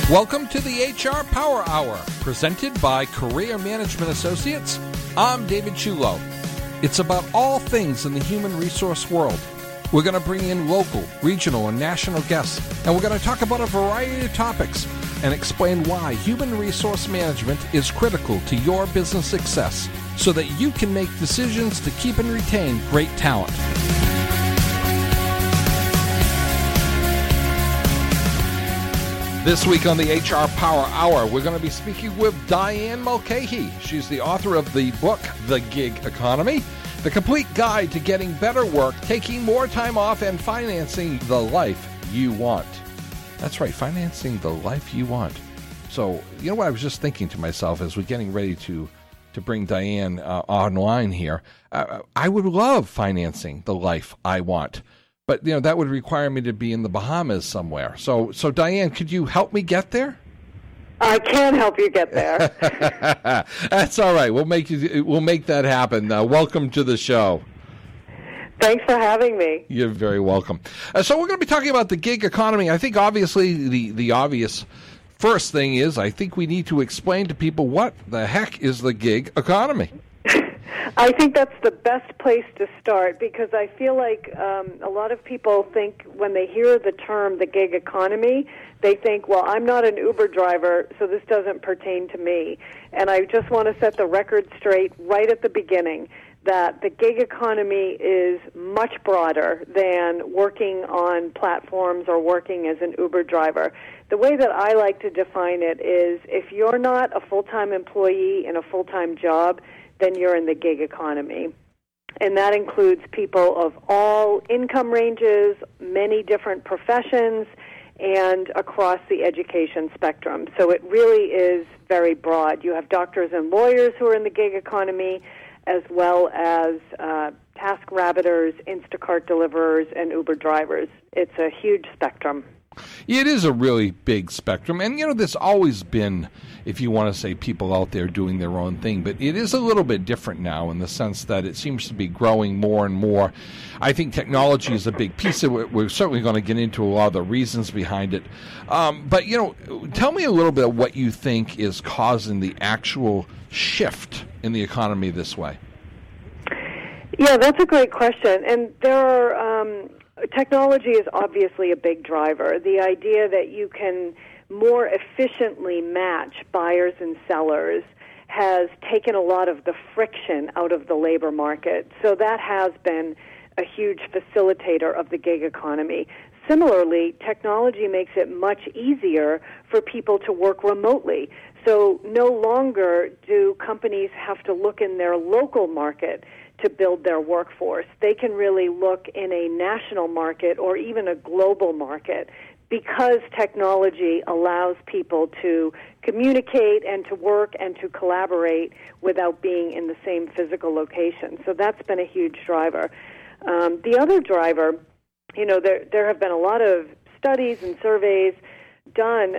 Welcome to the HR Power Hour, presented by Career Management Associates. I'm David Chulo. It's about all things in the human resource world. We're going to bring in local, regional, and national guests, and we're going to talk about a variety of topics and explain why human resource management is critical to your business success so that you can make decisions to keep and retain great talent. This week on the HR Power Hour, we're going to be speaking with Diane Mulcahy. She's the author of the book, The Gig Economy, the complete guide to getting better work, taking more time off, and financing the life you want. That's right, financing the life you want. So, you know what I was just thinking to myself as we're getting ready to bring Diane online here. I would love financing the life I want. But, you know, that would require me to be in the Bahamas somewhere. So Diane, could you help me get there? I can help you get there. That's all right. We'll make that happen. Welcome to the show. Thanks for having me. You're very welcome. So we're going to be talking about the gig economy. I think obviously the obvious first thing is I think we need to explain to people what the heck is the gig economy. I think that's the best place to start because I feel like a lot of people think when they hear the term the gig economy, they think, well, I'm not an Uber driver, so this doesn't pertain to me. And I just want to set the record straight right at the beginning that the gig economy is much broader than working on platforms or working as an Uber driver. The way that I like to define it is if you're not a full-time employee in a full-time job, then you're in the gig economy. And that includes people of all income ranges, many different professions, and across the education spectrum. So it really is very broad. You have doctors and lawyers who are in the gig economy, as well as TaskRabbiters, Instacart deliverers, and Uber drivers. It's a huge spectrum. It is a really big spectrum. And, you know, there's always been, if you want to say, people out there doing their own thing. But it is a little bit different now in the sense that it seems to be growing more and more. I think technology is a big piece of it. We're certainly going to get into a lot of the reasons behind it. But, you know, tell me a little bit of what you think is causing the actual shift in the economy this way. Yeah, that's a great question. And there are... technology is obviously a big driver. The idea that you can more efficiently match buyers and sellers has taken a lot of the friction out of the labor market. So that has been a huge facilitator of the gig economy. Similarly, technology makes it much easier for people to work remotely. So no longer do companies have to look in their local market to build their workforce. They can really look in a national market or even a global market because technology allows people to communicate and to work and to collaborate without being in the same physical location. So that's been a huge driver. The other driver, you know, there have been a lot of studies and surveys done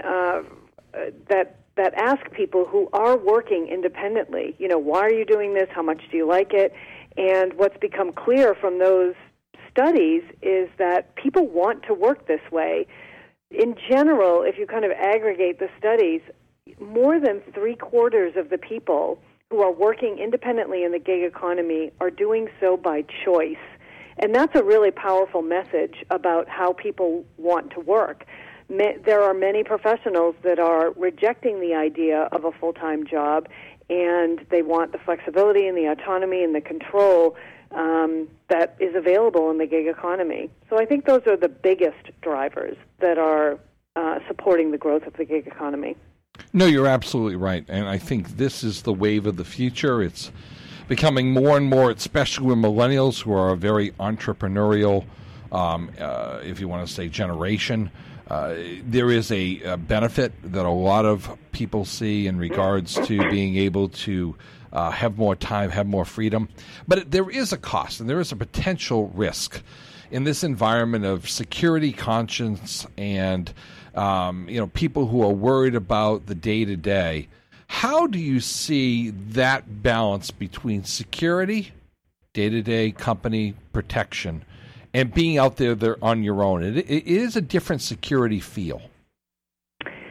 that ask people who are working independently, you know, why are you doing this? How much do you like it? And what's become clear from those studies is that people want to work this way. In general, if you kind of aggregate the studies, more than 3/4 of the people who are working independently in the gig economy are doing so by choice. And that's a really powerful message about how people want to work. There are many professionals that are rejecting the idea of a full-time job, and they want the flexibility and the autonomy and the control that is available in the gig economy. So I think those are the biggest drivers that are supporting the growth of the gig economy. No, you're absolutely right. And I think this is the wave of the future. It's becoming more and more, especially with millennials who are a very entrepreneurial, if you want to say, generation. There is a benefit that a lot of people see in regards to being able to have more time, have more freedom. But there is a cost and there is a potential risk in this environment of security conscience and people who are worried about the day-to-day. How do you see that balance between security, day-to-day company protection, and being out there on your own? It is a different security feel.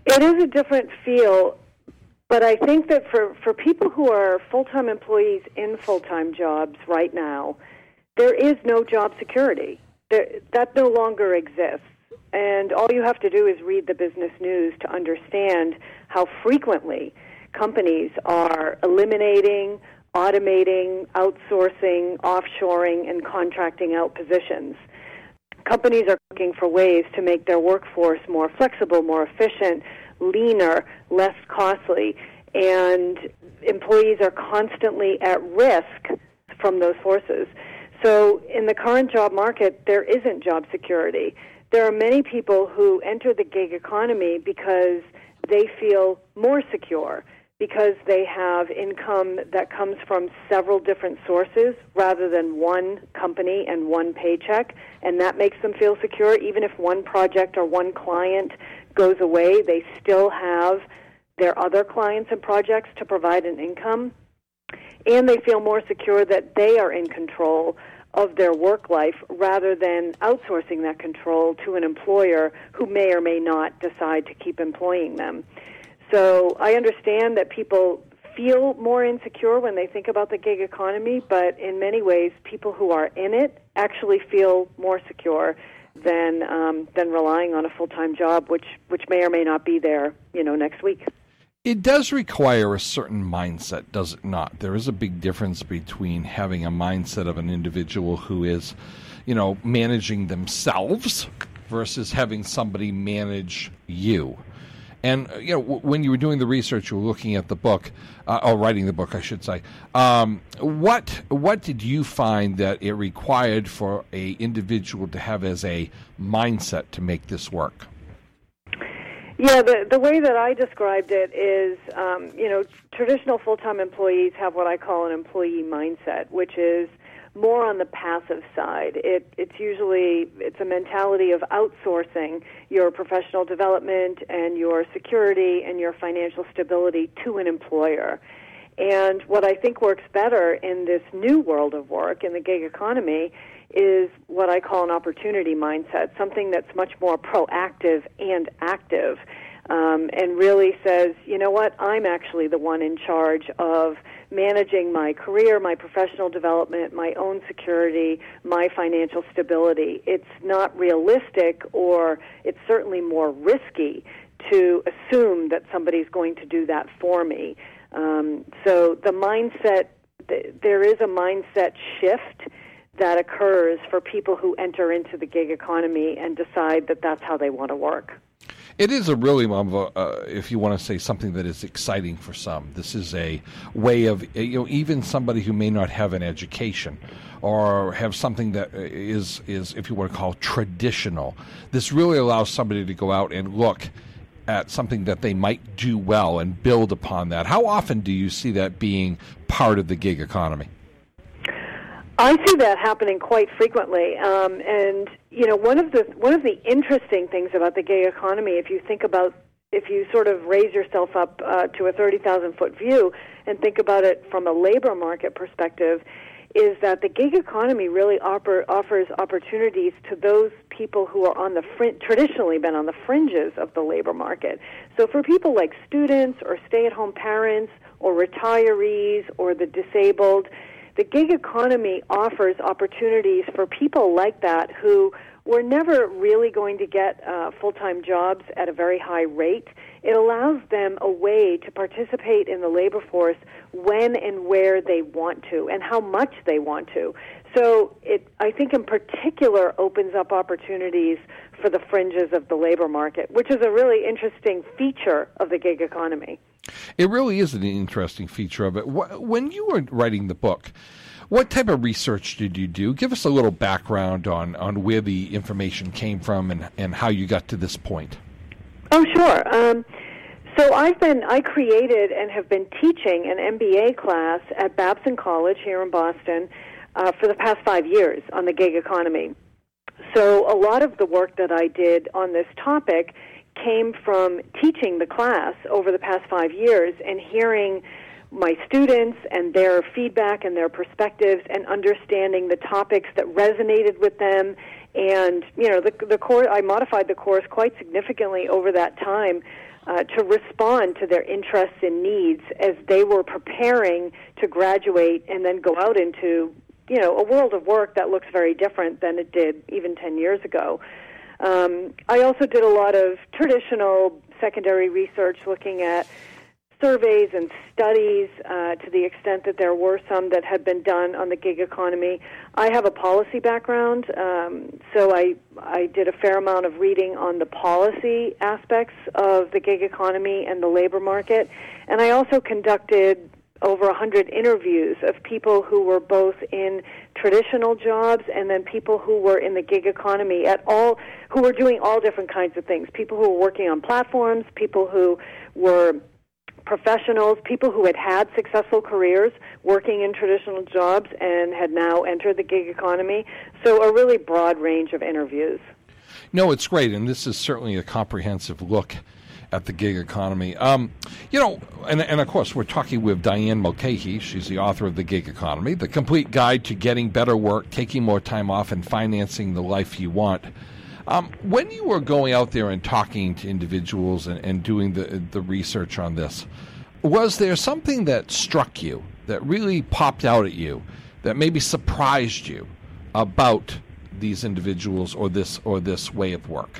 It is a different feel, but I think that for people who are full-time employees in full-time jobs right now, there is no job security. That no longer exists. And all you have to do is read the business news to understand how frequently companies are eliminating, automating, outsourcing, offshoring, and contracting out positions. Companies are looking for ways to make their workforce more flexible, more efficient, leaner, less costly, and employees are constantly at risk from those forces. So in the current job market, there isn't job security. There are many people who enter the gig economy because they feel more secure, because they have income that comes from several different sources rather than one company and one paycheck, and that makes them feel secure. Even if one project or one client goes away, they still have their other clients and projects to provide an income, and they feel more secure that they are in control of their work life rather than outsourcing that control to an employer who may or may not decide to keep employing them. So I understand that people feel more insecure when they think about the gig economy, but in many ways, people who are in it actually feel more secure than relying on a full-time job, which may or may not be there, next week. It does require a certain mindset, does it not? There is a big difference between having a mindset of an individual who is, managing themselves versus having somebody manage you. And, when you were doing the research, you were looking at the book, or writing the book, I should say. What did you find that it required for an individual to have as a mindset to make this work? Yeah, the way that I described it is, traditional full-time employees have what I call an employee mindset, which is more on the passive side. It's a mentality of outsourcing your professional development and your security and your financial stability to an employer. And what I think works better in this new world of work, in the gig economy, is what I call an opportunity mindset, something that's much more proactive and active, and really says, you know what, I'm actually the one in charge of managing my career, my professional development, my own security, my financial stability. It's not realistic, or it's certainly more risky to assume that somebody's going to do that for me. So the mindset, there is a mindset shift that occurs for people who enter into the gig economy and decide that that's how they want to work. It is a really, if you want to say something that is exciting for some. This is a way of, even somebody who may not have an education or have something that is, if you want to call traditional. This really allows somebody to go out and look at something that they might do well and build upon that. How often do you see that being part of the gig economy? I see that happening quite frequently, and one of the interesting things about the gig economy, if you sort of raise yourself up to a 30,000-foot view and think about it from a labor market perspective, is that the gig economy really offers opportunities to those people who are on the traditionally been on the fringes of the labor market. So for people like students or stay-at-home parents or retirees or the disabled, the gig economy offers opportunities for people like that who were never really going to get full-time jobs at a very high rate. It allows them a way to participate in the labor force when and where they want to and how much they want to. So I think in particular opens up opportunities for the fringes of the labor market, which is a really interesting feature of the gig economy. It really is an interesting feature of it. When you were writing the book, what type of research did you do? Give us a little background on where the information came from and how you got to this point. Oh, sure. So I created and have been teaching an MBA class at Babson College here in Boston for the past 5 years on the gig economy. So a lot of the work that I did on this topic came from teaching the class over the past 5 years and hearing my students and their feedback and their perspectives and understanding the topics that resonated with them. And, the course, I modified the course quite significantly over that time to respond to their interests and needs as they were preparing to graduate and then go out into, a world of work that looks very different than it did even 10 years ago. I also did a lot of traditional secondary research looking at surveys and studies to the extent that there were some that had been done on the gig economy. I have a policy background, so I did a fair amount of reading on the policy aspects of the gig economy and the labor market, and I also conducted over 100 interviews of people who were both in traditional jobs and then people who were in the gig economy who were doing all different kinds of things. People who were working on platforms, people who were professionals, people who had successful careers working in traditional jobs and had now entered the gig economy. So a really broad range of interviews. No, it's great, and this is certainly a comprehensive look at the gig economy. And of course, we're talking with Diane Mulcahy. She's the author of The Gig Economy, The Complete Guide to Getting Better Work, Taking More Time Off, and Financing the Life You Want. When you were going out there and talking to individuals and doing the research on this, was there something that struck you, that really popped out at you, that maybe surprised you about these individuals or this way of work?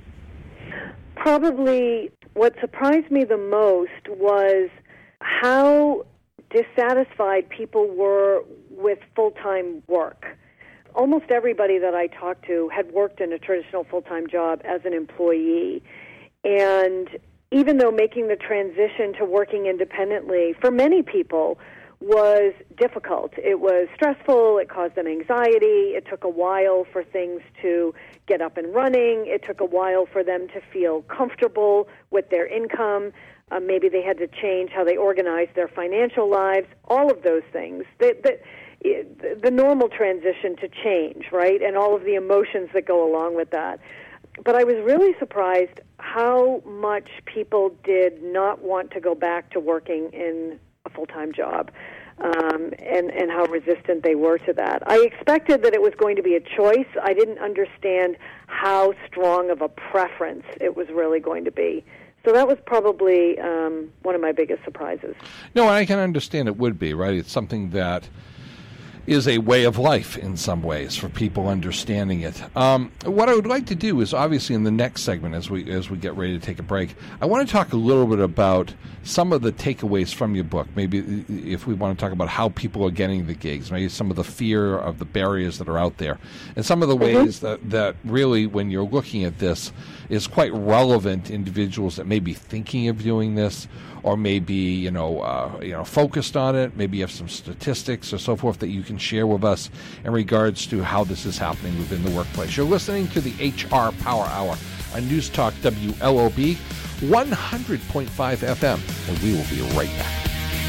Probably what surprised me the most was how dissatisfied people were with full-time work. Almost everybody that I talked to had worked in a traditional full-time job as an employee. And even though making the transition to working independently for many people was difficult, it was stressful, it caused them anxiety, it took a while for things to get up and running, it took a while for them to feel comfortable with their income, maybe they had to change how they organized their financial lives, all of those things. The normal transition to change, right, and all of the emotions that go along with that. But I was really surprised how much people did not want to go back to working in a full-time job, and how resistant they were to that. I expected that it was going to be a choice. I didn't understand how strong of a preference it was really going to be. So that was probably one of my biggest surprises. No, I can understand it would be, right? It's something that is a way of life in some ways for people understanding it. What I would like to do is, obviously, in the next segment, as we get ready to take a break, I want to talk a little bit about some of the takeaways from your book. Maybe if we want to talk about how people are getting the gigs, maybe some of the fear of the barriers that are out there, and some of the ways that really, when you're looking at this, is quite relevant to individuals that may be thinking of doing this, or maybe focused on it. Maybe you have some statistics or so forth that you can share with us in regards to how this is happening within the workplace. You're listening to the HR Power Hour on News Talk WLOB 100.5 FM, and we will be right back.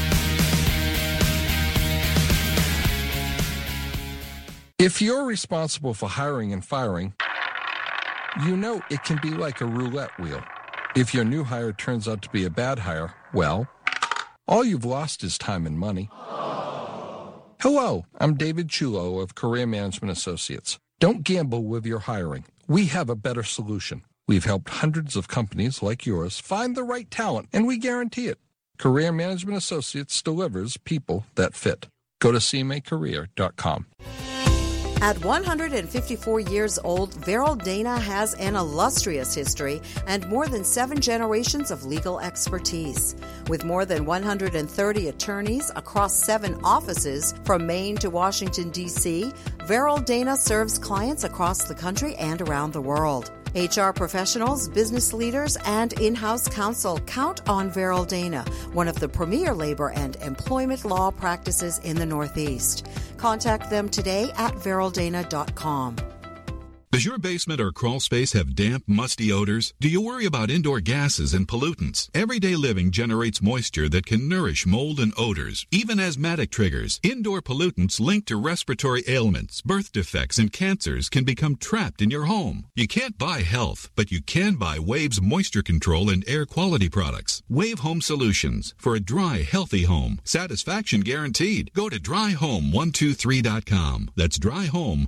If you're responsible for hiring and firing, you know it can be like a roulette wheel. If your new hire turns out to be a bad hire, well, all you've lost is time and money. Hello, I'm David Chulo of Career Management Associates. Don't gamble with your hiring. We have a better solution. We've helped hundreds of companies like yours find the right talent, and we guarantee it. Career Management Associates delivers people that fit. Go to cmacareer.com. At 154 years old, Veryl Dana has an illustrious history and more than 7 generations of legal expertise. With more than 130 attorneys across 7 offices from Maine to Washington, D.C., Veryl Dana serves clients across the country and around the world. HR professionals, business leaders, and in-house counsel count on Veryl Dana, one of the premier labor and employment law practices in the Northeast. Contact them today at VerylDana.com. Does your basement or crawl space have damp, musty odors? Do you worry about indoor gases and pollutants? Everyday living generates moisture that can nourish mold and odors, even asthmatic triggers. Indoor pollutants linked to respiratory ailments, birth defects, and cancers can become trapped in your home. You can't buy health, but you can buy Wave's moisture control and air quality products. Wave Home Solutions for a dry, healthy home. Satisfaction guaranteed. Go to dryhome123.com. That's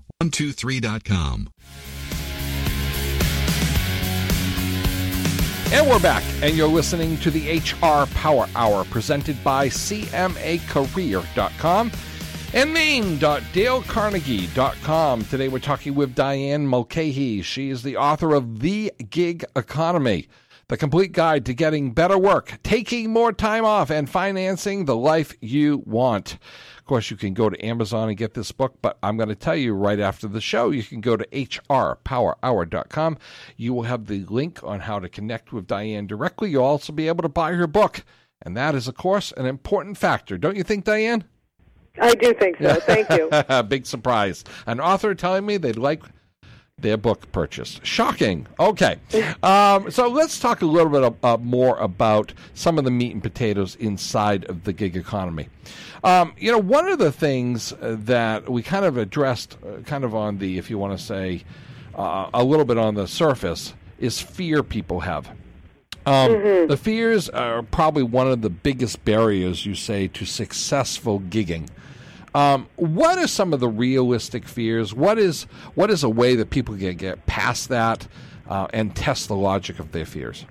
dryhome123.com. And we're back, and you're listening to the HR Power Hour presented by CMAcareer.com and Maine.DaleCarnegie.com. Today we're talking with Diane Mulcahy. She is the author of The Gig Economy, the complete guide to getting better work, taking more time off, and financing the life you want. Of course, you can go to Amazon and get this book, but I'm going to tell you right after the show, you can go to hrpowerhour.com. You will have the link on how to connect with Diane directly. You'll also be able to buy her book, and that is, of course, an important factor. Don't you think, Diane? I do think so. Thank you. Big surprise. An author telling me they'd like their book purchased. Shocking. Okay. So let's talk a little bit more about some of the meat and potatoes inside of the gig economy. One of the things that we kind of addressed kind of on the, if you want to say, a little bit on the surface is fear people have. The fears are probably one of the biggest barriers, you say, to successful gigging. What are some of the realistic fears? What is a way that people can get past that and test the logic of their fears?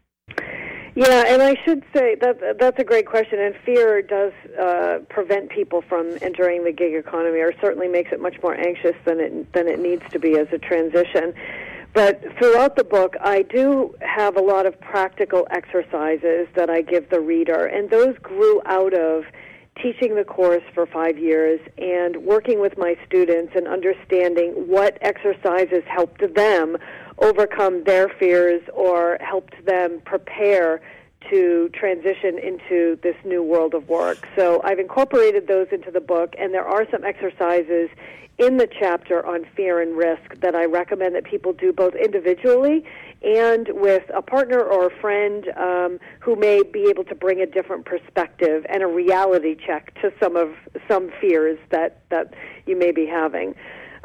Yeah, and I should say that's a great question, and fear does prevent people from entering the gig economy, or certainly makes it much more anxious than it needs to be as a transition. But throughout the book, I do have a lot of practical exercises that I give the reader, and those grew out of teaching the course for 5 years and working with my students and understanding what exercises helped them overcome their fears or helped them prepare to transition into this new world of work. So I've incorporated those into the book, and there are some exercises in the chapter on fear and risk that I recommend that people do both individually and with a partner or a friend who may be able to bring a different perspective and a reality check to some fears that you may be having.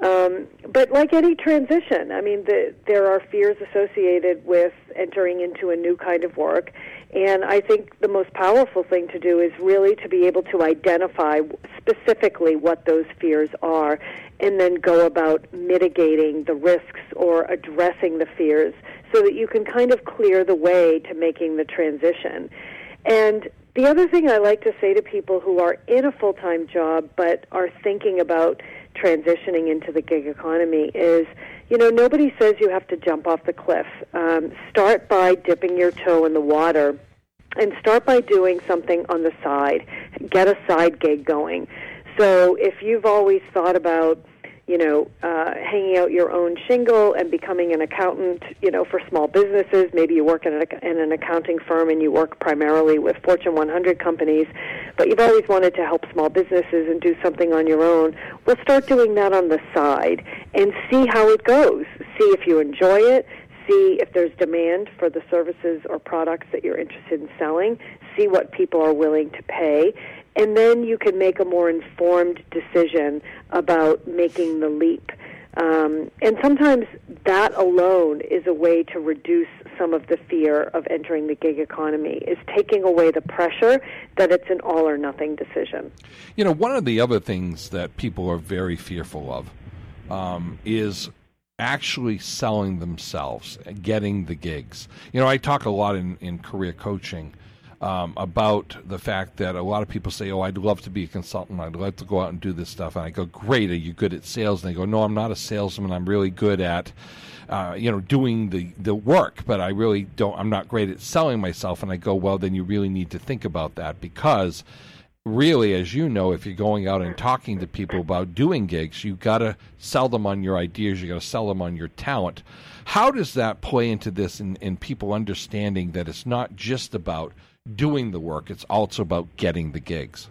But like any transition, I mean, there are fears associated with entering into a new kind of work, and I think the most powerful thing to do is really to be able to identify specifically what those fears are and then go about mitigating the risks or addressing the fears so that you can kind of clear the way to making the transition. And the other thing I like to say to people who are in a full-time job but are thinking about transitioning into the gig economy is, nobody says you have to jump off the cliff. Start by dipping your toe in the water and start by doing something on the side. Get a side gig going. So if you've always thought about, hanging out your own shingle and becoming an accountant, for small businesses, maybe you work in an accounting firm and you work primarily with Fortune 100 companies, but you've always wanted to help small businesses and do something on your own, well, start doing that on the side and see how it goes. See if you enjoy it. See if there's demand for the services or products that you're interested in selling. See what people are willing to pay. And then you can make a more informed decision about making the leap. And sometimes that alone is a way to reduce some of the fear of entering the gig economy, is taking away the pressure that it's an all-or-nothing decision. One of the other things that people are very fearful of is actually selling themselves, getting the gigs. I talk a lot in career coaching about the fact that a lot of people say, I'd love to be a consultant, I'd love to go out and do this stuff. And I go, great, are you good at sales? And they go, no, I'm not a salesman, I'm really good at doing the work, but I'm not great at selling myself. And I go, well, then you really need to think about that, because really, as you know, if you're going out and talking to people about doing gigs, you've got to sell them on your ideas, you've got to sell them on your talent. How does that play into this in people understanding that it's not just about doing the work, it's also about getting the gigs?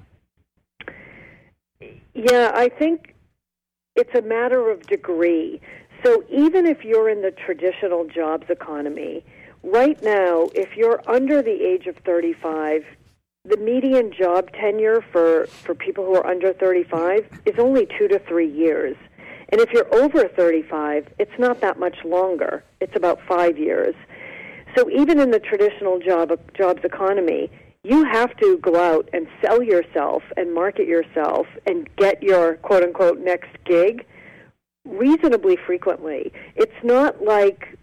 Yeah, I think it's a matter of degree. So even if you're in the traditional jobs economy, right now, if you're under the age of 35, the median job tenure for people who are under 35 is only 2 to 3 years. And if you're over 35, it's not that much longer. It's about 5 years. So even in the traditional jobs economy, you have to go out and sell yourself and market yourself and get your quote-unquote next gig reasonably frequently. It's not like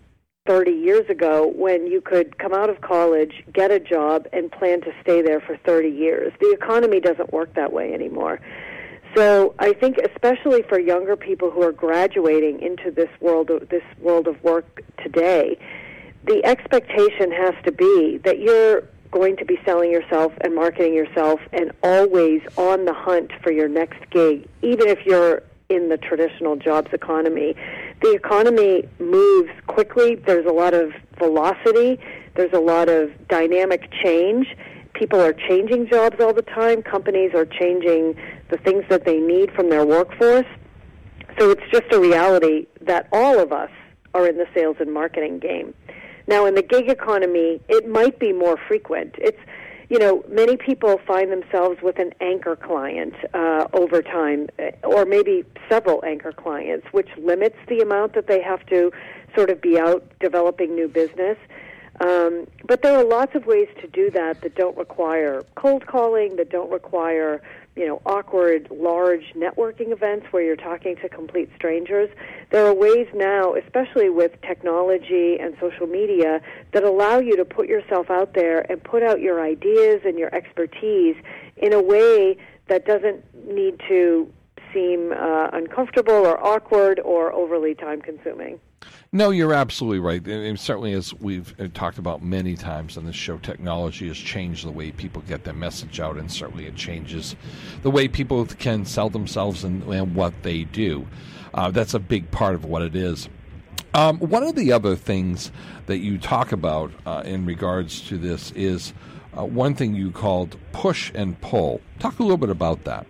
30 years ago when you could come out of college, get a job, and plan to stay there for 30 years. The economy doesn't work that way anymore. So I think especially for younger people who are graduating into this world of work today, the expectation has to be that you're going to be selling yourself and marketing yourself and always on the hunt for your next gig, even if you're in the traditional jobs economy. The economy moves quickly. There's a lot of velocity. There's a lot of dynamic change. People are changing jobs all the time. Companies are changing the things that they need from their workforce. So it's just a reality that all of us are in the sales and marketing game. Now, in the gig economy, it might be more frequent. It's, many people find themselves with an anchor client over time, or maybe several anchor clients, which limits the amount that they have to sort of be out developing new business. But there are lots of ways to do that don't require cold calling, that don't require, awkward, large networking events where you're talking to complete strangers. There are ways now, especially with technology and social media, that allow you to put yourself out there and put out your ideas and your expertise in a way that doesn't need to seem uncomfortable or awkward or overly time-consuming. No, you're absolutely right. And certainly, as we've talked about many times on this show, technology has changed the way people get their message out, and certainly it changes the way people can sell themselves and what they do. That's a big part of what it is. One of the other things that you talk about in regards to this is one thing you called push and pull. Talk a little bit about that.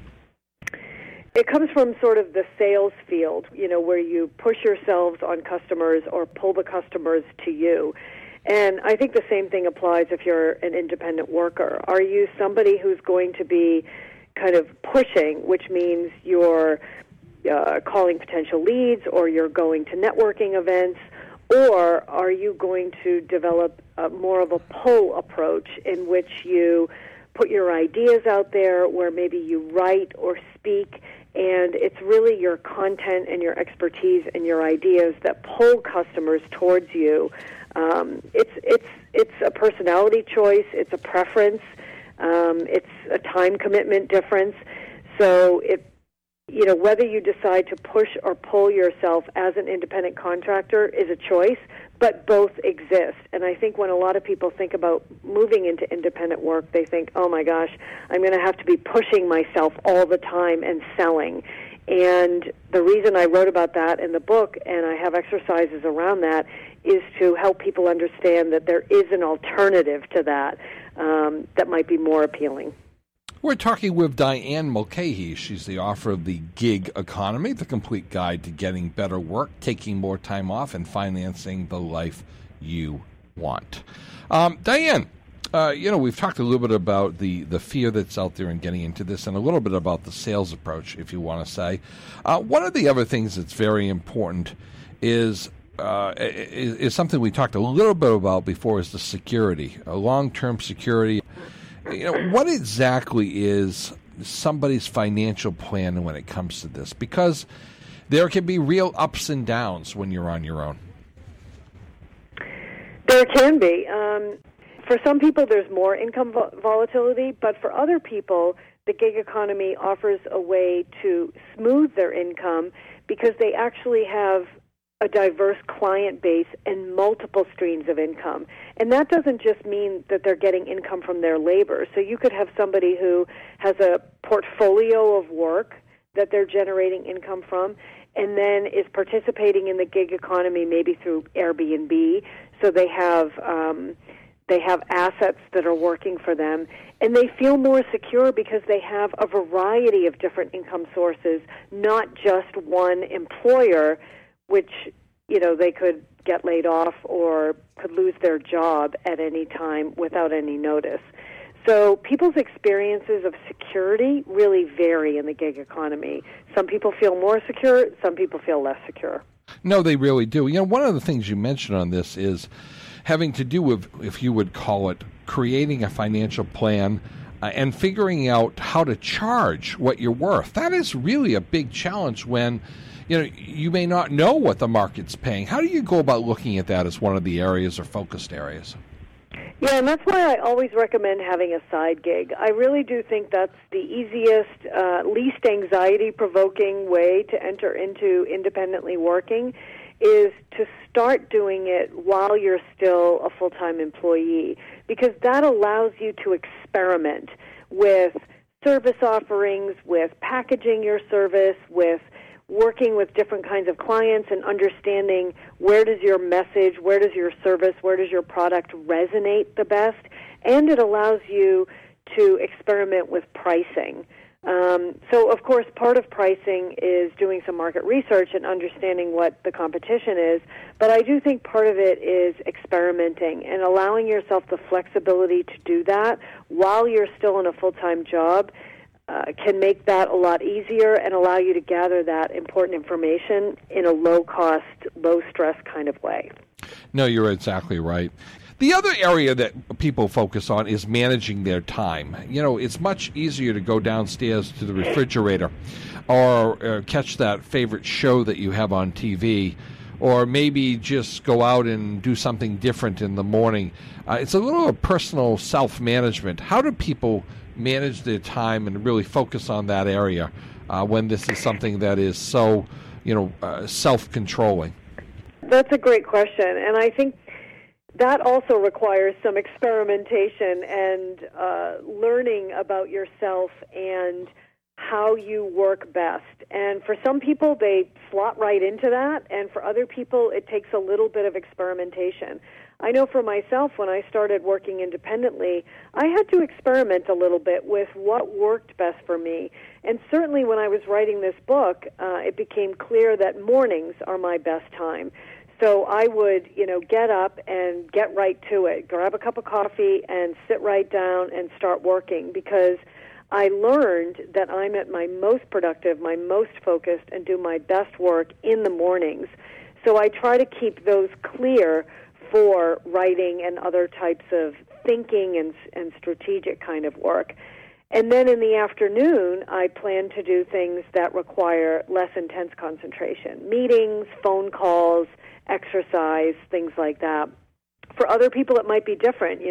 It comes from sort of the sales field, where you push yourselves on customers or pull the customers to you. And I think the same thing applies if you're an independent worker. Are you somebody who's going to be kind of pushing, which means you're calling potential leads or you're going to networking events, or are you going to develop more of a pull approach in which you put your ideas out there, where maybe you write or speak, and it's really your content and your expertise and your ideas that pull customers towards you. It's a personality choice. It's a preference. It's a time commitment difference. So whether you decide to push or pull yourself as an independent contractor is a choice, but both exist. And I think when a lot of people think about moving into independent work, they think, oh my gosh, I'm going to have to be pushing myself all the time and selling. And the reason I wrote about that in the book, and I have exercises around that, is to help people understand that there is an alternative to that that might be more appealing. We're talking with Diane Mulcahy. She's the author of The Gig Economy, the complete guide to getting better work, taking more time off, and financing the life you want. Diane, we've talked a little bit about the fear that's out there in getting into this, and a little bit about the sales approach, if you want to say. One of the other things that's very important is something we talked a little bit about before, is the security, long-term security. What exactly is somebody's financial plan when it comes to this? Because there can be real ups and downs when you're on your own. There can be. For some people, there's more income volatility, but for other people, the gig economy offers a way to smooth their income because they actually have a diverse client base and multiple streams of income. And that doesn't just mean that they're getting income from their labor. So you could have somebody who has a portfolio of work that they're generating income from, and then is participating in the gig economy maybe through Airbnb. So they have assets that are working for them, and they feel more secure because they have a variety of different income sources, not just one employer, which, they could get laid off or could lose their job at any time without any notice. So people's experiences of security really vary in the gig economy. Some people feel more secure, some people feel less secure. No, they really do. One of the things you mentioned on this is having to do with, if you would call it, creating a financial plan and figuring out how to charge what you're worth. That is really a big challenge when you may not know what the market's paying. How do you go about looking at that as one of the areas or focused areas? Yeah, and that's why I always recommend having a side gig. I really do think that's the easiest, least anxiety-provoking way to enter into independently working, is to start doing it while you're still a full-time employee, because that allows you to experiment with service offerings, with packaging your service, with working with different kinds of clients and understanding where does your message, where does your service, where does your product resonate the best, and it allows you to experiment with pricing. So, of course, part of pricing is doing some market research and understanding what the competition is, but I do think part of it is experimenting and allowing yourself the flexibility to do that while you're still in a full-time job. Can make that a lot easier and allow you to gather that important information in a low-cost, low-stress kind of way. No, you're exactly right. The other area that people focus on is managing their time. It's much easier to go downstairs to the refrigerator or catch that favorite show that you have on TV, or maybe just go out and do something different in the morning. It's a little personal self-management. How do people manage their time and really focus on that area when this is something that is so, self-controlling? That's a great question, and I think that also requires some experimentation and learning about yourself and how you work best. And for some people, they slot right into that, and for other people, it takes a little bit of experimentation. I know for myself, when I started working independently, I had to experiment a little bit with what worked best for me. And certainly when I was writing this book, it became clear that mornings are my best time. So I would, get up and get right to it, grab a cup of coffee and sit right down and start working, because I learned that I'm at my most productive, my most focused, and do my best work in the mornings. So I try to keep those clear for writing and other types of thinking and strategic kind of work. And then in the afternoon, I plan to do things that require less intense concentration. Meetings, phone calls, exercise, things like that. For other people, it might be different.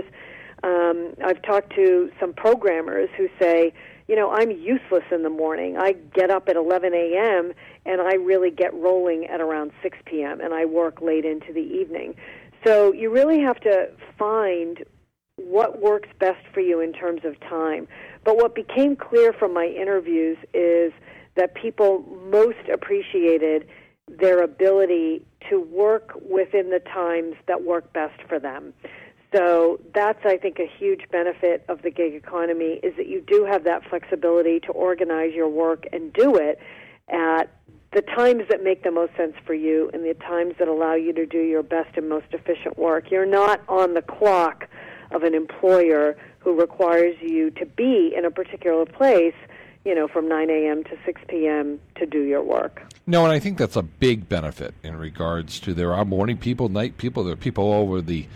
I've talked to some programmers who say, I'm useless in the morning. I get up at 11 a.m. and I really get rolling at around 6 p.m. and I work late into the evening. So you really have to find what works best for you in terms of time. But what became clear from my interviews is that people most appreciated their ability to work within the times that work best for them. So that's, I think, a huge benefit of the gig economy, is that you do have that flexibility to organize your work and do it at the times that make the most sense for you and the times that allow you to do your best and most efficient work. You're not on the clock of an employer who requires you to be in a particular place, from 9 a.m. to 6 p.m. to do your work. No, and I think that's a big benefit in regards to there are morning people, night people, there are people over the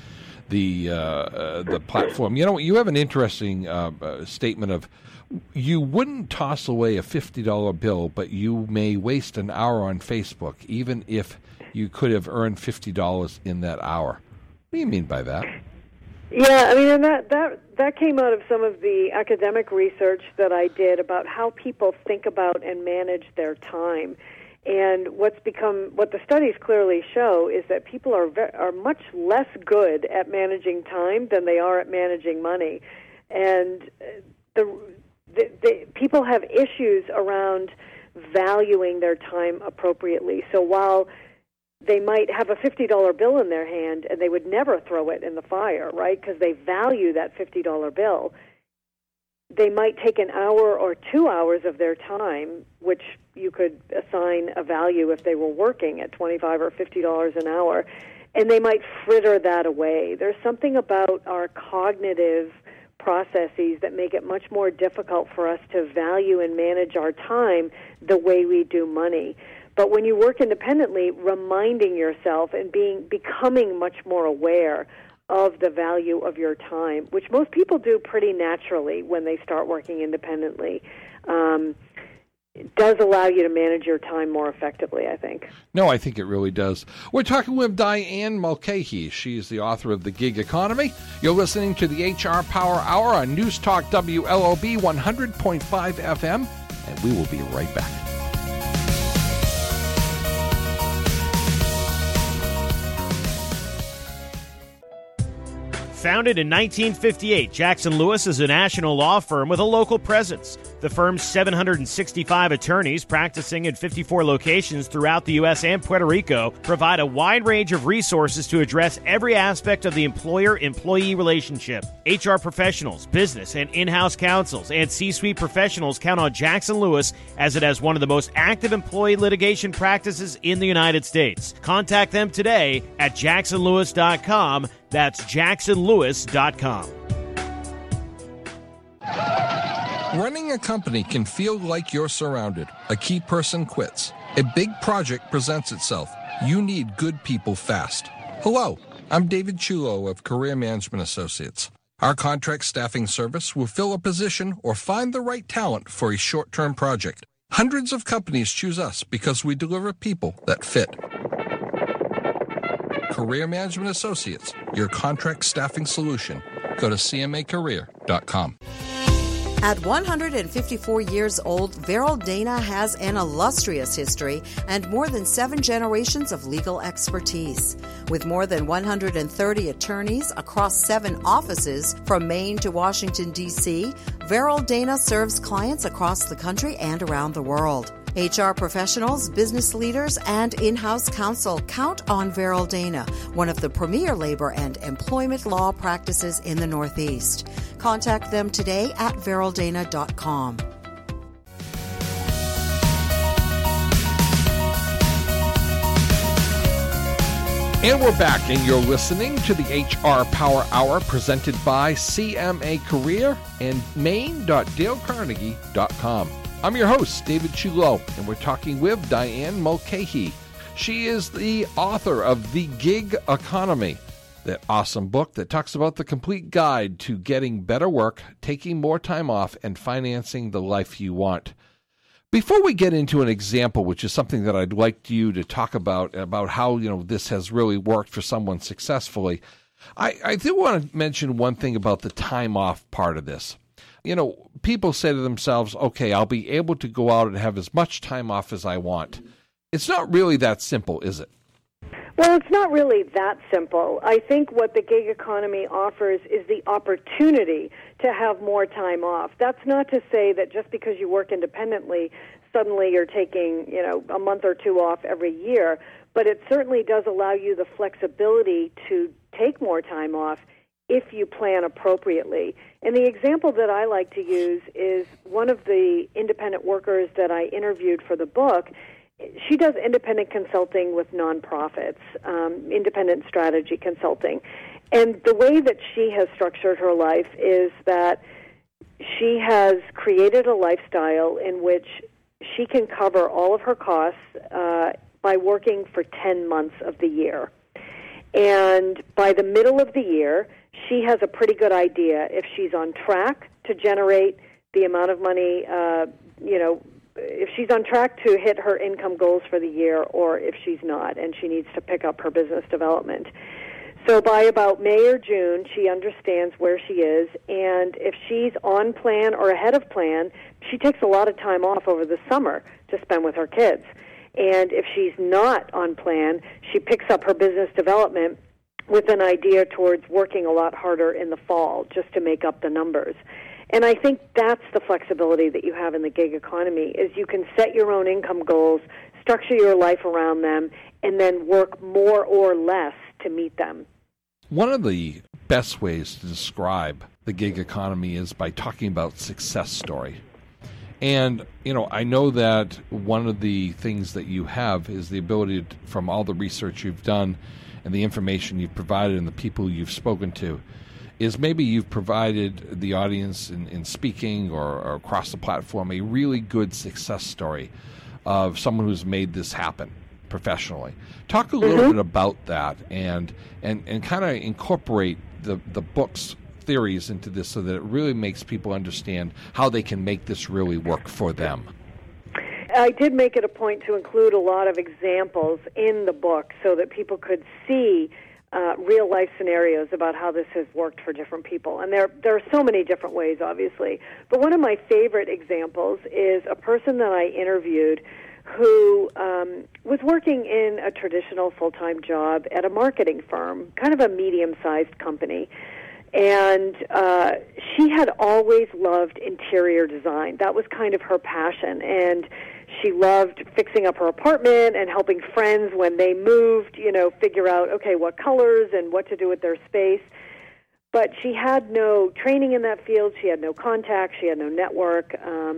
platform. You have an interesting statement of you wouldn't toss away a $50 bill, but you may waste an hour on Facebook, even if you could have earned $50 in that hour. What do you mean by that? Yeah, and that came out of some of the academic research that I did about how people think about and manage their time. And what the studies clearly show is that people are much less good at managing time than they are at managing money. And the people have issues around valuing their time appropriately. So while they might have a $50 bill in their hand and they would never throw it in the fire, right, because they value that $50 bill, they might take an hour or 2 hours of their time, which you could assign a value if they were working at $25 or $50 an hour, and they might fritter that away. There's something about our cognitive processes that make it much more difficult for us to value and manage our time the way we do money. But when you work independently, reminding yourself and becoming much more aware of the value of your time, which most people do pretty naturally when they start working independently, does allow you to manage your time more effectively, I think. No, I think it really does. We're talking with Diane Mulcahy. She's the author of The Gig Economy. You're listening to the HR Power Hour on News Talk WLOB 100.5 FM, and we will be right back. Founded in 1958, Jackson Lewis is a national law firm with a local presence. The firm's 765 attorneys practicing in 54 locations throughout the U.S. and Puerto Rico provide a wide range of resources to address every aspect of the employer-employee relationship. HR professionals, business and in-house counsels, and C-suite professionals count on Jackson Lewis as it has one of the most active employee litigation practices in the United States. Contact them today at jacksonlewis.com. That's jacksonlewis.com. Running a company can feel like you're surrounded. A key person quits. A big project presents itself. You need good people fast. Hello, I'm David Chulo of Career Management Associates. Our contract staffing service will fill a position or find the right talent for a short-term project. Hundreds of companies choose us because we deliver people that fit. Career Management Associates, your contract staffing solution. Go to cmacareer.com. At 154 years old, Verrill Dana has an illustrious history and more than 7 generations of legal expertise. With more than 130 attorneys across 7 offices from Maine to Washington, D.C., Verrill Dana serves clients across the country and around the world. HR professionals, business leaders, and in-house counsel count on Verrill Dana, one of the premier labor and employment law practices in the Northeast. Contact them today at verrilldana.com. And we're back, and you're listening to the HR Power Hour presented by CMA Career and maine.dalecarnegie.com. I'm your host, David Chulo, and we're talking with Diane Mulcahy. She is the author of The Gig Economy, that awesome book that talks about the complete guide to getting better work, taking more time off, and financing the life you want. Before we get into an example, which is something that I'd like you to talk about how this has really worked for someone successfully, I do want to mention one thing about the time off part of this. People say to themselves, okay, I'll be able to go out and have as much time off as I want. It's not really that simple, is it? Well, it's not really that simple. I think what the gig economy offers is the opportunity to have more time off. That's not to say that just because you work independently, suddenly you're taking, a month or two off every year, but it certainly does allow you the flexibility to take more time off if you plan appropriately. And the example that I like to use is one of the independent workers that I interviewed for the book. She does independent consulting with nonprofits, independent strategy consulting. And the way that she has structured her life is that she has created a lifestyle in which she can cover all of her costs by working for 10 months of the year. And by the middle of the year, she has a pretty good idea if she's on track to generate the amount of money, if she's on track to hit her income goals for the year, or if she's not, and she needs to pick up her business development. So by about May or June, she understands where she is, and if she's on plan or ahead of plan, she takes a lot of time off over the summer to spend with her kids. And if she's not on plan, she picks up her business development with an idea towards working a lot harder in the fall just to make up the numbers. And I think that's the flexibility that you have in the gig economy, is you can set your own income goals, structure your life around them, and then work more or less to meet them. One of the best ways to describe the gig economy is by talking about success story. And, I know that one of the things that you have is the ability to, from all the research you've done and the information you've provided and the people you've spoken to, is maybe you've provided the audience in speaking or across the platform a really good success story of someone who's made this happen professionally. Talk a little bit about that and kind of incorporate the book's theories into this so that it really makes people understand how they can make this really work for them. I did make it a point to include a lot of examples in the book so that people could see real-life scenarios about how this has worked for different people. And there are so many different ways, obviously. But one of my favorite examples is a person that I interviewed who was working in a traditional full-time job at a marketing firm, kind of a medium-sized company. And she had always loved interior design. That was kind of her passion. And she loved fixing up her apartment and helping friends when they moved, figure out, okay, what colors and what to do with their space. But she had no training in that field. She had no contacts. She had no network.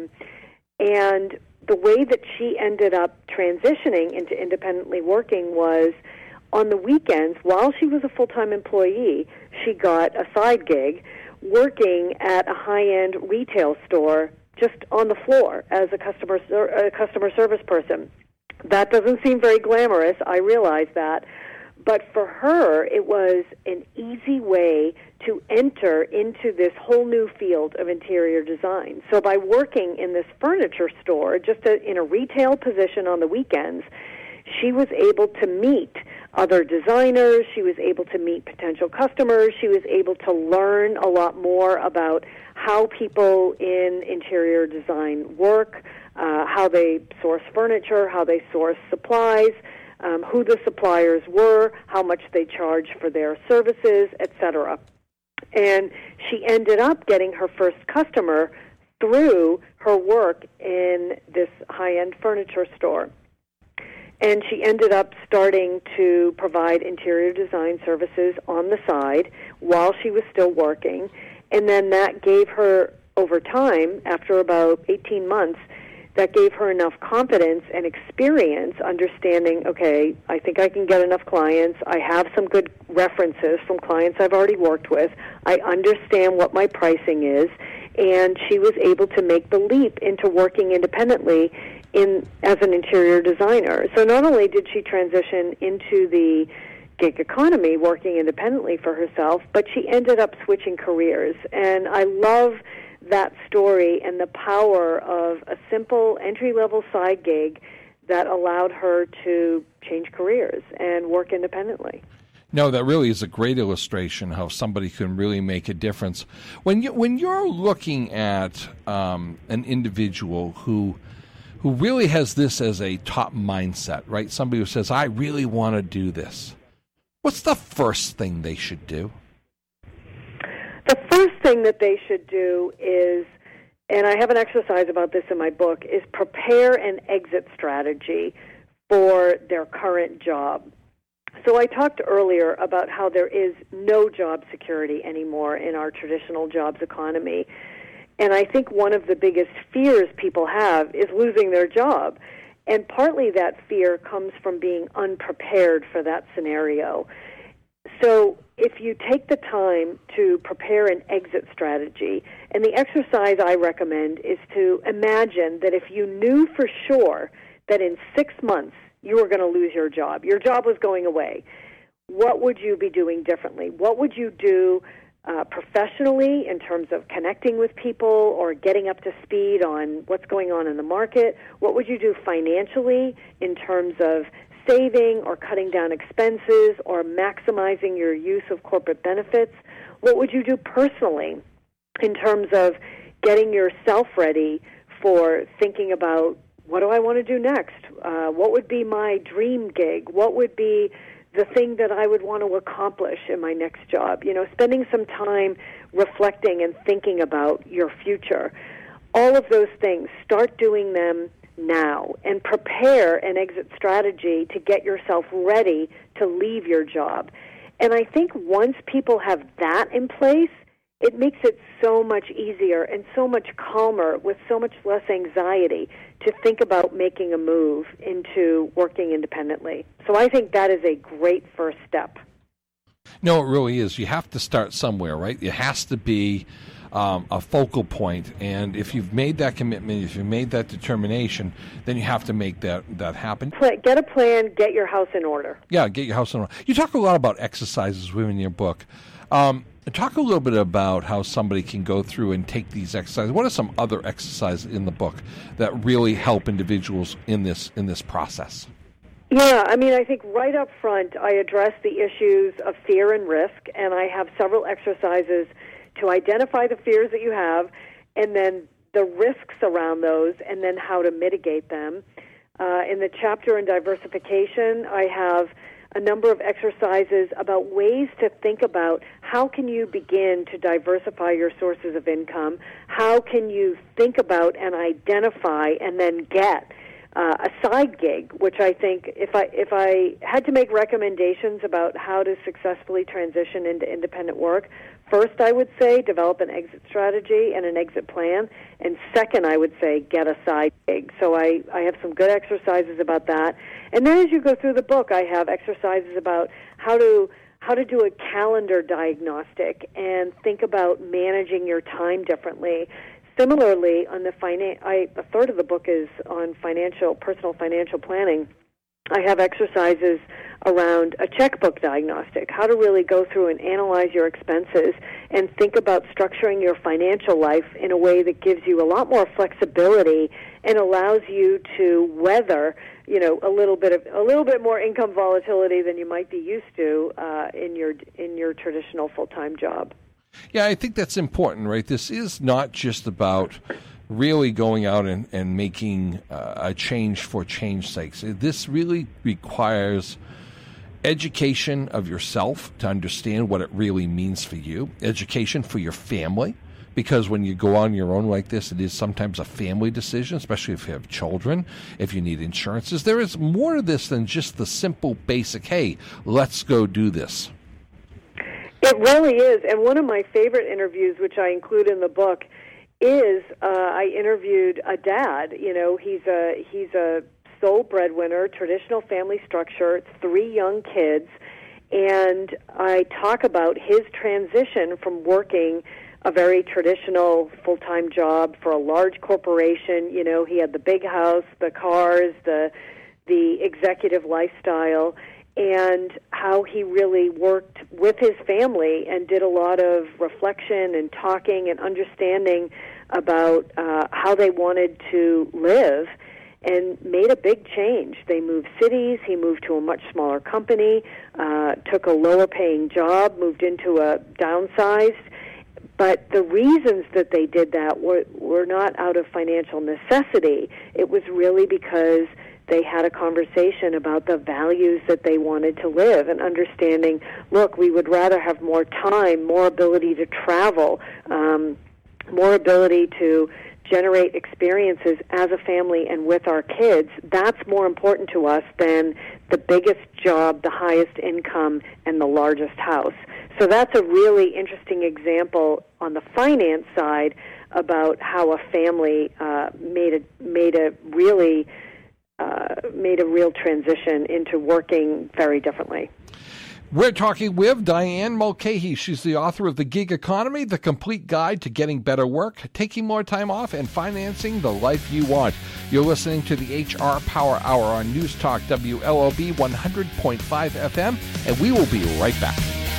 And the way that she ended up transitioning into independently working was on the weekends, while she was a full-time employee, she got a side gig working at a high-end retail store just on the floor as a customer service person. That doesn't seem very glamorous, I realize that, but for her it was an easy way to enter into this whole new field of interior design. So by working in this furniture store, just in a retail position on the weekends, she was able to meet other designers, she was able to meet potential customers, she was able to learn a lot more about how people in interior design work, how they source furniture, how they source supplies, who the suppliers were, how much they charge for their services, etc. And she ended up getting her first customer through her work in this high-end furniture store. And she ended up starting to provide interior design services on the side while she was still working. And then that gave her, over time, after about 18 months, that gave her enough confidence and experience understanding, okay, I think I can get enough clients. I have some good references from clients I've already worked with. I understand what my pricing is. And she was able to make the leap into working independently as an interior designer. So not only did she transition into the gig economy, working independently for herself, but she ended up switching careers. And I love that story and the power of a simple entry-level side gig that allowed her to change careers and work independently. No, that really is a great illustration how somebody can really make a difference. When you're looking at an individual who really has this as a top mindset, right? Somebody who says, I really want to do this. What's the first thing they should do? The first thing that they should do is, and I have an exercise about this in my book, is prepare an exit strategy for their current job. So I talked earlier about how there is no job security anymore in our traditional jobs economy. And I think one of the biggest fears people have is losing their job. And partly that fear comes from being unprepared for that scenario. So if you take the time to prepare an exit strategy, and the exercise I recommend is to imagine that if you knew for sure that in 6 months you were going to lose your job was going away, what would you be doing differently? What would you do professionally in terms of connecting with people or getting up to speed on what's going on in the market? What would you do financially in terms of saving or cutting down expenses or maximizing your use of corporate benefits? What would you do personally in terms of getting yourself ready for thinking about, what do I want to do next? What would be my dream gig? What would be the thing that I would want to accomplish in my next job? Spending some time reflecting and thinking about your future. All of those things, start doing them now and prepare an exit strategy to get yourself ready to leave your job. And I think once people have that in place, it makes it so much easier and so much calmer with so much less anxiety to think about making a move into working independently. So I think that is a great first step. No, it really is. You have to start somewhere, right? It has to be a focal point. And if you've made that commitment, if you've made that determination, then you have to make that happen. Get a plan, get your house in order. Yeah, get your house in order. You talk a lot about exercises within your book. Talk a little bit about how somebody can go through and take these exercises. What are some other exercises in the book that really help individuals in this process? Yeah, I mean, I think right up front, I address the issues of fear and risk, and I have several exercises to identify the fears that you have, and then the risks around those, and then how to mitigate them. In the chapter on diversification, I have a number of exercises about ways to think about how can you begin to diversify your sources of income, how can you think about and identify and then get a side gig, which I think if I had to make recommendations about how to successfully transition into independent work, first I would say develop an exit strategy and an exit plan, and second I would say get a side gig. So I have some good exercises about that. And then as you go through the book, I have exercises about how to do a calendar diagnostic and think about managing your time differently. Similarly, on the a third of the book is on personal financial planning. I have exercises around a checkbook diagnostic, how to really go through and analyze your expenses and think about structuring your financial life in a way that gives you a lot more flexibility and allows you to weather, a little bit more income volatility than you might be used to in your traditional full-time job. Yeah, I think that's important, right? This is not just about really going out and making a change for change's sake. This really requires education of yourself to understand what it really means for you, education for your family, because when you go on your own like this, it is sometimes a family decision, especially if you have children, if you need insurances. There is more to this than just the simple basic, hey, let's go do this. It really is, and one of my favorite interviews, which I include in the book, is I interviewed a dad. He's a sole breadwinner, traditional family structure, 3 young kids, and I talk about his transition from working a very traditional full-time job for a large corporation. He had the big house, the cars, the executive lifestyle, and how he really worked with his family and did a lot of reflection and talking and understanding about how they wanted to live, and made a big change. They moved cities. He moved to a much smaller company, took a lower-paying job, moved into a downsized. But the reasons that they did that were not out of financial necessity. It was really because they had a conversation about the values that they wanted to live and understanding, look, we would rather have more time, more ability to travel, more ability to generate experiences as a family and with our kids. That's more important to us than the biggest job, the highest income, and the largest house. So that's a really interesting example on the finance side about how a family made a real transition into working very differently. We're talking with Diane Mulcahy. She's the author of The Gig Economy, The Complete Guide to Getting Better Work, Taking More Time Off, and Financing the Life You Want. You're listening to the HR Power Hour on News Talk WLOB 100.5 FM, and we will be right back.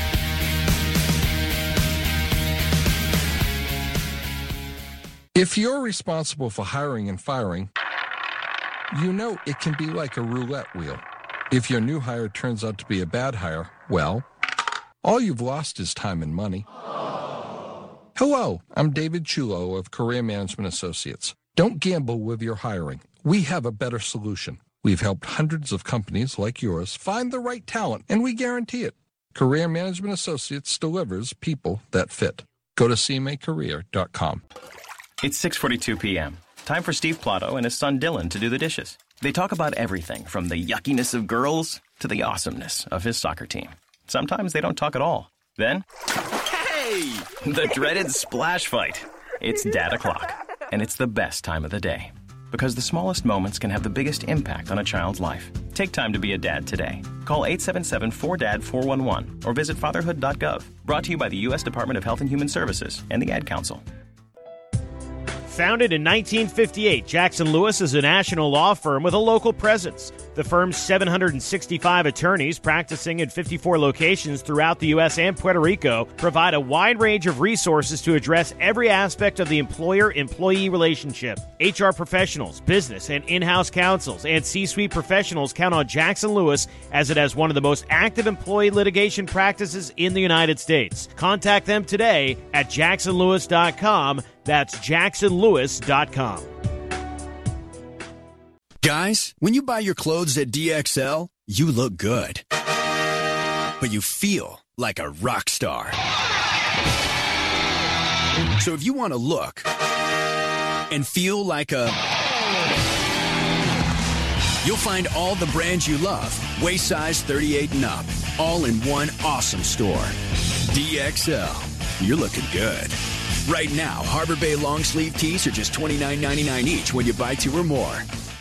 If you're responsible for hiring and firing, it can be like a roulette wheel. If your new hire turns out to be a bad hire, well, all you've lost is time and money. Hello, I'm David Chulo of Career Management Associates. Don't gamble with your hiring. We have a better solution. We've helped hundreds of companies like yours find the right talent, and we guarantee it. Career Management Associates delivers people that fit. Go to cmacareer.com. It's 6:42 p.m. Time for Steve Plotto and his son Dylan to do the dishes. They talk about everything from the yuckiness of girls to the awesomeness of his soccer team. Sometimes they don't talk at all. Then, hey! The dreaded splash fight. It's Dad O'Clock, and it's the best time of the day. Because the smallest moments can have the biggest impact on a child's life. Take time to be a dad today. Call 877-4DAD-411 or visit fatherhood.gov. Brought to you by the U.S. Department of Health and Human Services and the Ad Council. Founded in 1958, Jackson Lewis is a national law firm with a local presence. The firm's 765 attorneys practicing in 54 locations throughout the U.S. and Puerto Rico provide a wide range of resources to address every aspect of the employer-employee relationship. HR professionals, business and in-house counsels, and C-suite professionals count on Jackson Lewis as it has one of the most active employee litigation practices in the United States. Contact them today at jacksonlewis.com. That's jacksonlewis.com. Guys, when you buy your clothes at DXL, you look good. But you feel like a rock star. So if you want to look and feel like a... You'll find all the brands you love, waist size 38 and up, all in one awesome store. DXL. You're looking good. Right now, Harbor Bay long sleeve tees are just $29.99 each when you buy 2 or more.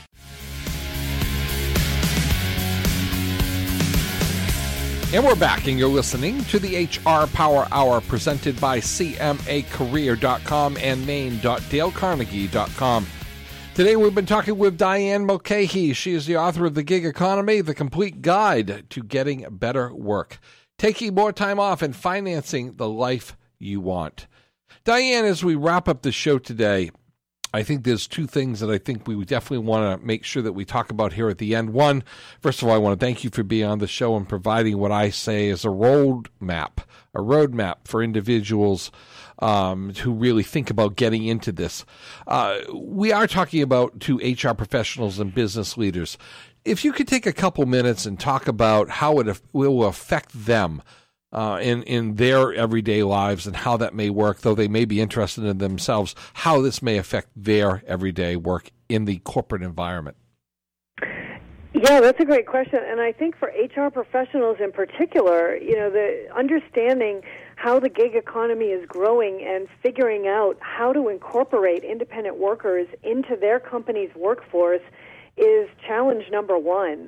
And we're back, and you're listening to the HR Power Hour presented by CMAcareer.com and Maine.DaleCarnegie.com. Today we've been talking with Diane Mulcahy. She is the author of The Gig Economy, The Complete Guide to Getting Better Work, Taking More Time Off and Financing the Life You Want. Diane, as we wrap up the show today, I think there's 2 things that I think we definitely want to make sure that we talk about here at the end. One, first of all, I want to thank you for being on the show and providing what I say is a roadmap for individuals who really think about getting into this. We are talking about to HR professionals and business leaders. If you could take a couple minutes and talk about how it will affect them in their everyday lives and how that may work, though they may be interested in themselves, how this may affect their everyday work in the corporate environment. Yeah, that's a great question. And I think for HR professionals in particular, the understanding how the gig economy is growing and figuring out how to incorporate independent workers into their company's workforce is challenge number 1.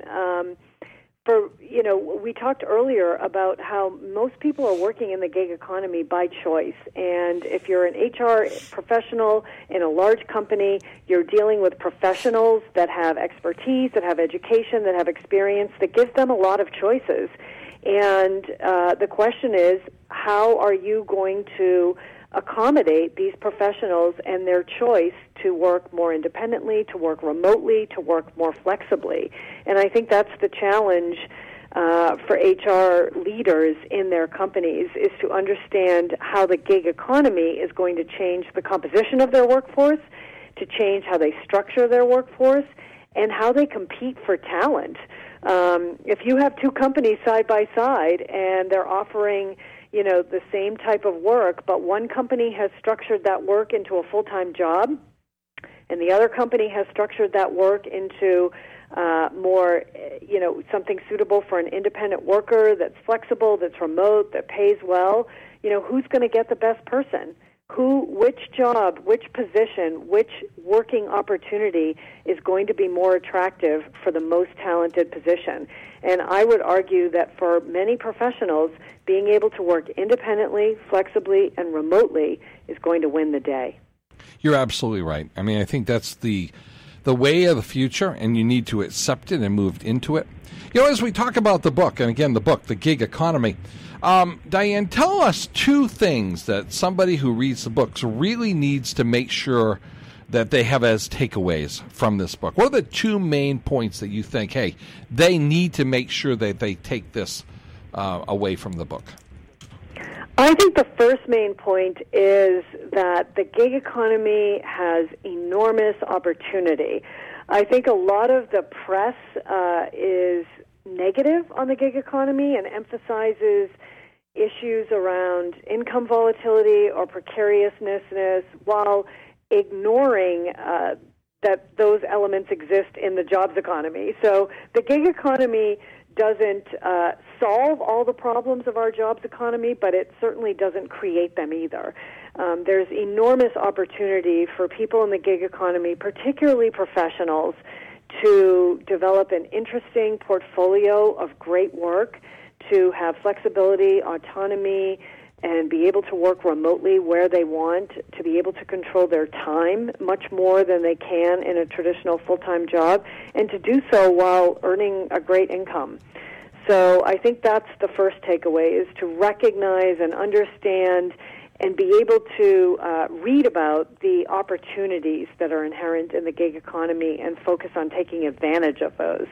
We talked earlier about how most people are working in the gig economy by choice. And if you're an HR professional in a large company, you're dealing with professionals that have expertise, that have education, that have experience, that gives them a lot of choices. And the question is, how are you going to accommodate these professionals and their choice to work more independently, to work remotely, to work more flexibly? And I think that's the challenge for HR leaders in their companies, is to understand how the gig economy is going to change the composition of their workforce, to change how they structure their workforce, and how they compete for talent. If you have 2 companies side by side and they're offering the same type of work, but one company has structured that work into a full-time job, and the other company has structured that work into more, something suitable for an independent worker that's flexible, that's remote, that pays well, who's going to get the best person? Which job, which position, which working opportunity is going to be more attractive for the most talented position? And I would argue that for many professionals, being able to work independently, flexibly, and remotely is going to win the day. You're absolutely right. I mean, I think that's the way of the future, and you need to accept it and move into it. As we talk about the book, and again, the book, The Gig Economy, Diane, tell us 2 things that somebody who reads the books really needs to make sure that they have as takeaways from this book. What are the 2 main points that you think, hey, they need to make sure that they take this away from the book? I think the first main point is that the gig economy has enormous opportunity. I think a lot of the press is negative on the gig economy and emphasizes issues around income volatility or precariousness while ignoring that those elements exist in the jobs economy. So the gig economy doesn't solve all the problems of our jobs economy, but it certainly doesn't create them either. There's enormous opportunity for people in the gig economy, particularly professionals, to develop an interesting portfolio of great work, to have flexibility, autonomy, and be able to work remotely where they want, to be able to control their time much more than they can in a traditional full-time job, and to do so while earning a great income. So I think that's the first takeaway, is to recognize and understand and be able to read about the opportunities that are inherent in the gig economy and focus on taking advantage of those.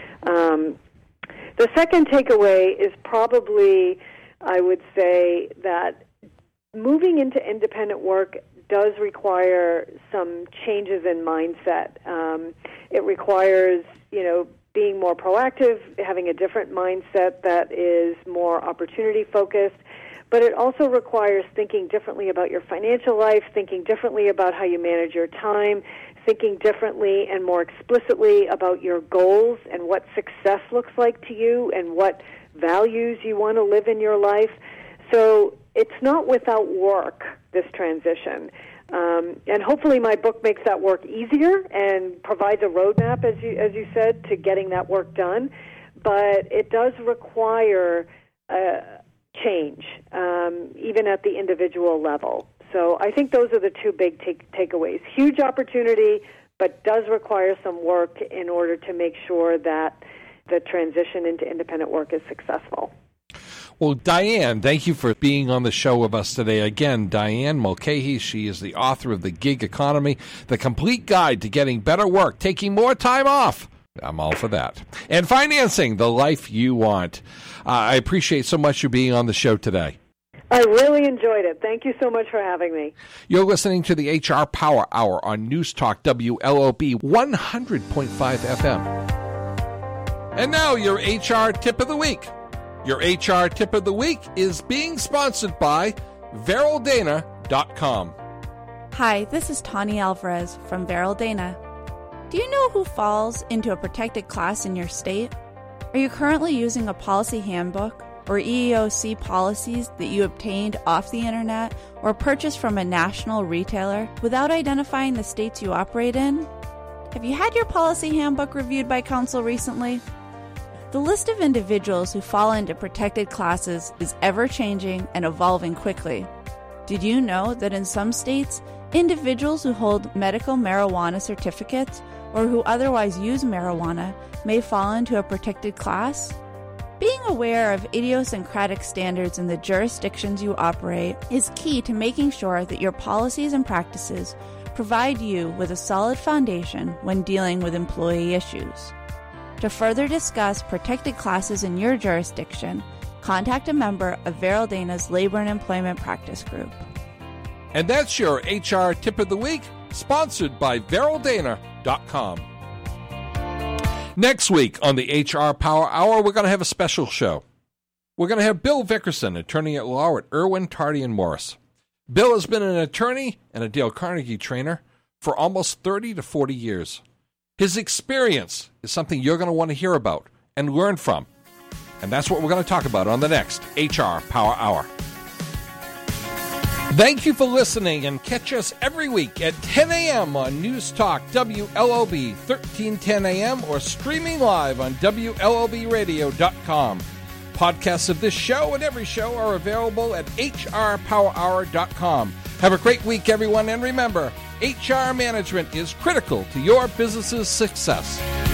The second takeaway is probably, I would say, that moving into independent work does require some changes in mindset. It requires, being more proactive, having a different mindset that is more opportunity-focused, but it also requires thinking differently about your financial life, thinking differently about how you manage your time, thinking differently and more explicitly about your goals and what success looks like to you and what values you want to live in your life. So it's not without work, this transition. And hopefully my book makes that work easier and provides a roadmap, as you said, to getting that work done. But it does require change, even at the individual level. So I think those are the two big takeaways. Huge opportunity, but does require some work in order to make sure that the transition into independent work is successful. Well, Diane, thank you for being on the show with us today. Again, Diane Mulcahy, she is the author of The Gig Economy, The Complete Guide to Getting Better Work, Taking More Time Off. I'm all for that. And Financing the Life You Want. I appreciate so much you being on the show today. I really enjoyed it. Thank you so much for having me. You're listening to the HR Power Hour on News Talk WLOB 100.5 FM. And now your HR Tip of the Week. Your HR Tip of the Week is being sponsored by VerylDana.com. Hi, this is Tawny Alvarez from Veryl Dana. Do you know who falls into a protected class in your state? Are you currently using a policy handbook or EEOC policies that you obtained off the internet or purchased from a national retailer without identifying the states you operate in? Have you had your policy handbook reviewed by counsel recently? The list of individuals who fall into protected classes is ever-changing and evolving quickly. Did you know that in some states, individuals who hold medical marijuana certificates or who otherwise use marijuana may fall into a protected class? Being aware of idiosyncratic standards in the jurisdictions you operate is key to making sure that your policies and practices provide you with a solid foundation when dealing with employee issues. To further discuss protected classes in your jurisdiction, contact a member of Veryl Dana's Labor and Employment Practice Group. And that's your HR Tip of the Week, sponsored by VerylDana.com. Next week on the HR Power Hour, we're going to have a special show. We're going to have Bill Vickerson, attorney at law at Irwin, Tardy & Morris. Bill has been an attorney and a Dale Carnegie trainer for almost 30 to 40 years. His experience is something you're going to want to hear about and learn from. And that's what we're going to talk about on the next HR Power Hour. Thank you for listening, and catch us every week at 10 a.m. on News Talk WLOB 1310 a.m. or streaming live on WLOBradio.com. Podcasts of this show and every show are available at hrpowerhour.com. Have a great week, everyone, and remember, HR management is critical to your business's success.